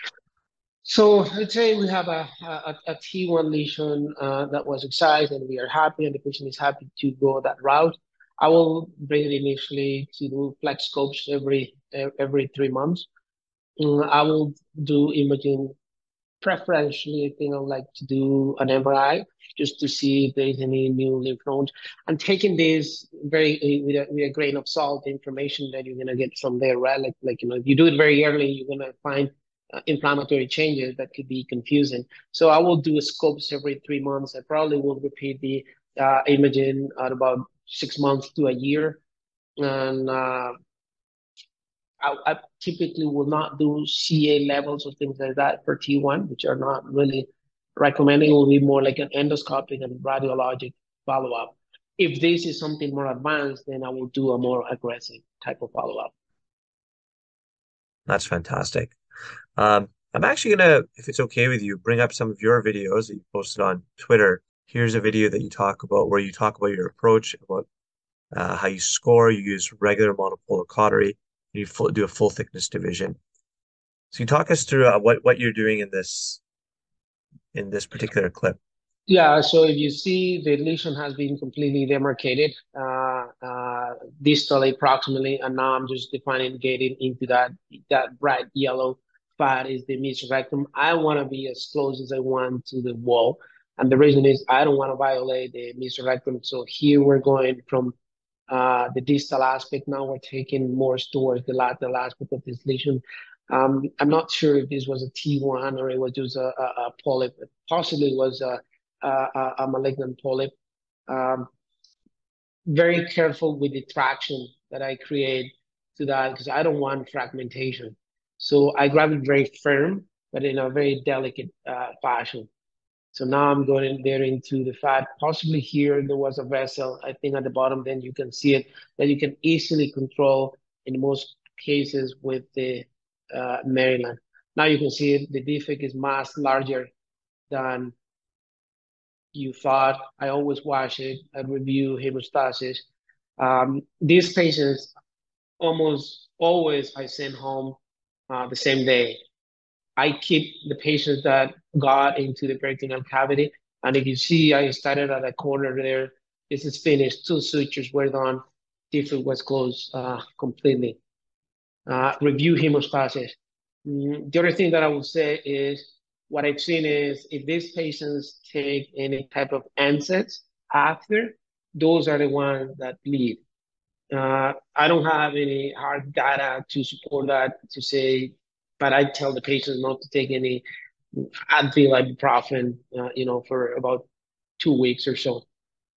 So let's say we have a, a, a T one lesion uh, that was excised and we are happy and the patient is happy to go that route. I will bring it initially to do flex scopes every every three months. Mm, I will do imaging. Preferentially, I think I would like to do an M R I just to see if there's any new lymph nodes. And taking this very with a, with a grain of salt, the information that you're gonna get from there, right? Like like you know, if you do it very early, you're gonna find uh, inflammatory changes that could be confusing. So I will do scopes every three months. I probably will repeat the uh, imaging at about six months to a year, and uh, I, I typically will not do C A levels or things like that for T one, which are not really recommended. It will be more like an endoscopic and radiologic follow-up. If this is something more advanced, then I will do a more aggressive type of follow-up. That's fantastic. Um, I'm actually gonna, if it's okay with you, bring up some of your videos that you posted on Twitter. Here's a video that you talk about where you talk about your approach, about uh, how you score. You use regular monopolar cautery, and you full, do a full thickness division. So you talk us through uh, what what you're doing in this in this particular clip. Yeah, so if you see the lesion has been completely demarcated uh, uh, distally approximately, and now I'm just defining getting into that that bright yellow fat is the mesorectum. I want to be as close as I want to the wall, and the reason is I don't want to violate the mesorectum. So here we're going from uh, the distal aspect. Now we're taking more towards the lateral aspect of this lesion. Um, I'm not sure if this was a T one or it was just a, a, a polyp. Possibly it was a uh, a, malignant polyp. Um, very careful with the traction that I create to that because I don't want fragmentation. So I grab it very firm, but in a very delicate uh, fashion. So now I'm going there into the fat. Possibly here there was a vessel, I think at the bottom, then you can see it, that you can easily control in most cases with the uh, Maryland. Now you can see it, the defect is much larger than you thought. I always wash it. I review hemostasis. Um, these patients, almost always I send home uh, the same day. I keep the patients that got into the peritoneal cavity. And if you see, I started at a corner there. This is finished. Two sutures were done. Defect was closed uh, completely. Uh, review hemostasis. Mm, the other thing that I would say is what I've seen is if these patients take any type of N SAIDs after, those are the ones that bleed. Uh, I don't have any hard data to support that to say, but I tell the patients not to take any Advil, ibuprofen, uh, you know, for about two weeks or so.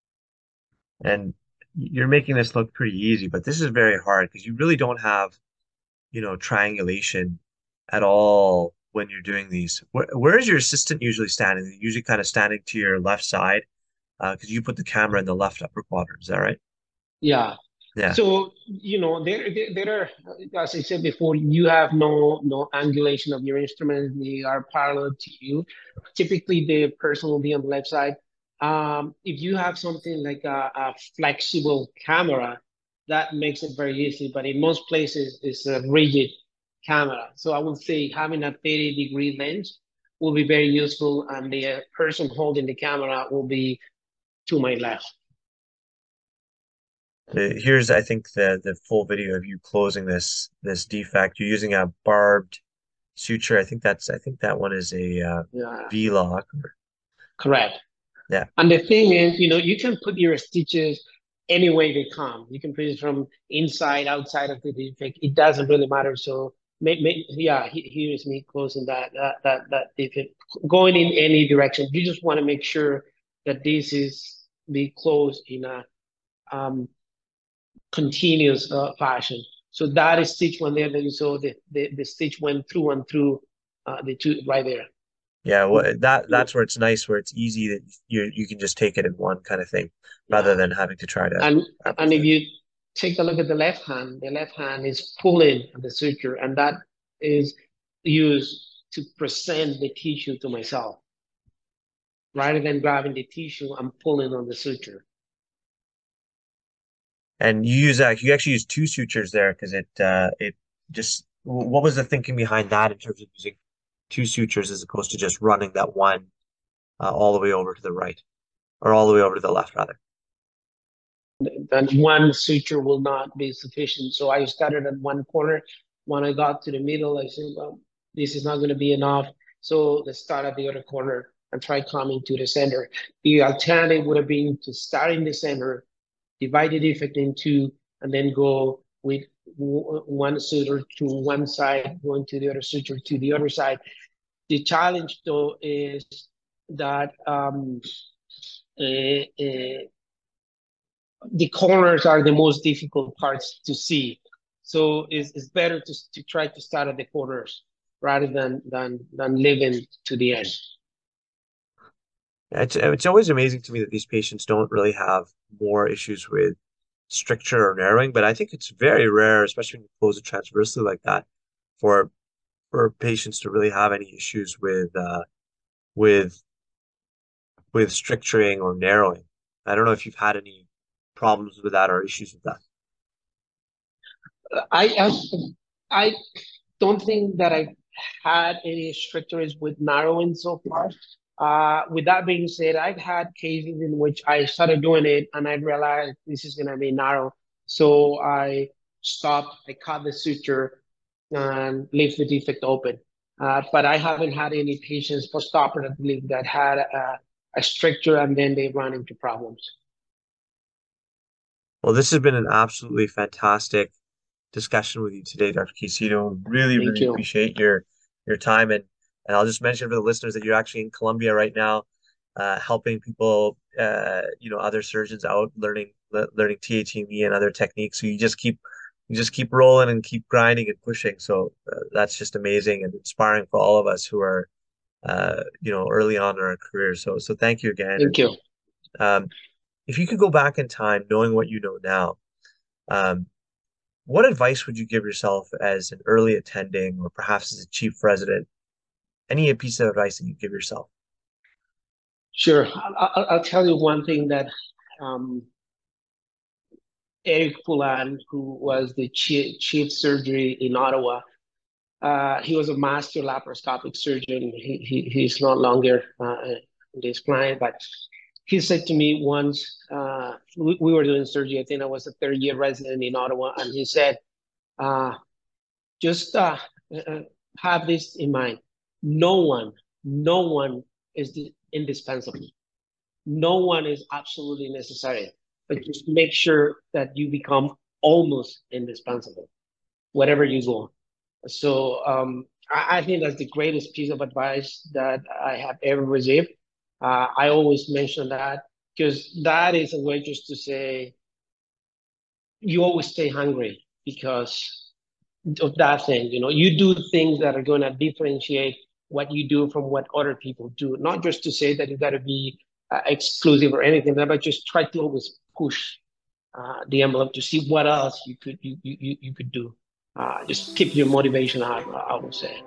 And you're making this look pretty easy, but this is very hard because you really don't have, you know, triangulation at all when you're doing these. Where, where is your assistant usually standing? Usually kind of standing to your left side, uh, because you put the camera in the left upper quadrant. Is that right? Yeah. Yeah. So, you know, there, there, there are, as I said before, you have no no angulation of your instruments. They are parallel to you. Typically, the person will be on the left side. Um, if you have something like a, a flexible camera, that makes it very easy. But in most places, it's a rigid camera. So I would say having a thirty degree lens will be very useful, and the person holding the camera will be to my left. Uh, Here's, I think, the the full video of you closing this this defect. You're using a barbed suture. I think that's I think that one is a uh, Yeah, V-lock. correct. Yeah. And the thing is, you know, you can put your stitches any way they come. You can put it from inside, outside of the defect. It doesn't really matter. So, may, may, yeah, he, here's me closing that that that that defect, going in any direction. You just want to make sure that this is be closed in a um, continuous uh, fashion. So that is stitch one there that you saw the, the, the stitch went through and through uh, the two right there. Yeah, well, that that's where it's nice, where it's easy that you you can just take it in one kind of thing, rather Yeah. than having to try to And and if replicate. you take a look at the left hand, the left hand is pulling the suture, and that is used to present the tissue to myself. Rather than grabbing the tissue, I'm pulling on the suture. And you use that you actually use two sutures there because it uh it just what was the thinking behind that in terms of using two sutures as opposed to just running that one uh, all the way over to the right or all the way over to the left rather. Then one suture will not be sufficient. So I started at one corner. When I got to the middle, I said, well, this is not going to be enough. So let's start at the other corner and try coming to the center. The alternative would have been to start in the center, divide the defect in two, and then go with one suture to one side, going to the other suture to the other side. The challenge, though, is that um, uh, uh, the corners are the most difficult parts to see. So it's, it's better to, to try to start at the corners rather than than than living to the end. It's it's always amazing to me that these patients don't really have more issues with stricture or narrowing, but I think it's very rare, especially when you close it transversely like that, for for patients to really have any issues with uh with with stricturing or narrowing. I don't know if you've had any problems with that or issues with that. I I, I don't think that I had any strictures with narrowing so far. Uh, with that being said, I've had cases in which I started doing it and I realized this is going to be narrow. So I stopped, I cut the suture and leave the defect open. Uh, but I haven't had any patients postoperatively that had a, a stricture and then they run into problems. Well, this has been an absolutely fantastic discussion with you today, Doctor Caicedo. Really, Thank really you. appreciate your your time. And and I'll just mention for the listeners that you're actually in Colombia right now, uh, helping people, uh, you know, other surgeons out learning le learning T A T M E and other techniques. So you just keep you just keep rolling and keep grinding and pushing. So uh, that's just amazing and inspiring for all of us who are, uh, you know, early on in our career. So so thank you again. Thank you. Um, if you could go back in time, knowing what you know now, um, what advice would you give yourself as an early attending or perhaps as a chief resident? Any piece of advice that you give yourself? Sure. I'll, I'll tell you one thing that um, Eric Poulan, who was the chief, chief surgery in Ottawa, uh, he was a master laparoscopic surgeon. He, he He's no longer uh, in this client, but he said to me once, uh, we, we were doing surgery, I think I was a third year resident in Ottawa, and he said, uh, just uh, uh, have this in mind. No one, no one is indispensable. No one is absolutely necessary, but just make sure that you become almost indispensable, whatever you go. So um, I, I think that's the greatest piece of advice that I have ever received. Uh, I always mention that because that is a way just to say you always stay hungry because of that thing. You know, you do things that are going to differentiate what you do from what other people do. Not just to say that you got to be uh, exclusive or anything, but just try to always push uh, the envelope to see what else you could you you you could do. Uh, just keep your motivation high, I would say.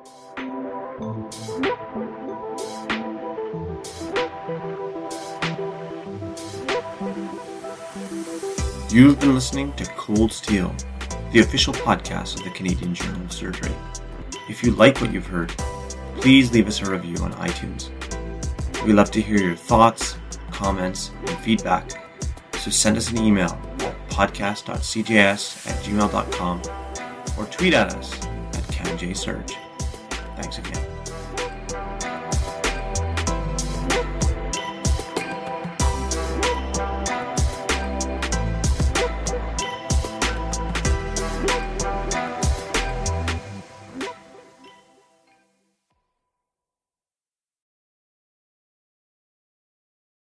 You've been listening to Cold Steel, the official podcast of the Canadian Journal of Surgery. If you like what you've heard, please leave us a review on iTunes. We love to hear your thoughts, comments, and feedback, so send us an email at podcast dot c j s at gmail dot com or tweet at us at CanJSurge. Thanks again.